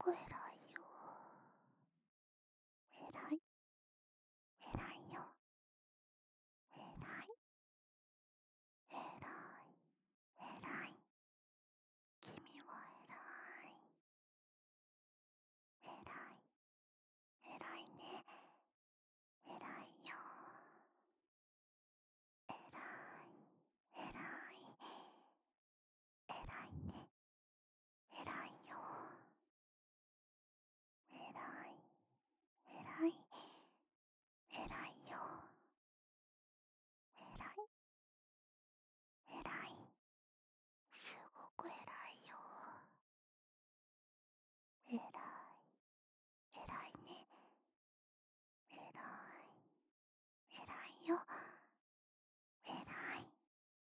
く偉いよ。偉い。偉いよ。偉い。偉い。偉い。君は偉い。偉い。偉いね。偉いよ。偉い。偉い。偉いね。偉いよ。偉い。偉い。偉いよ。偉い。偉い。すごく偉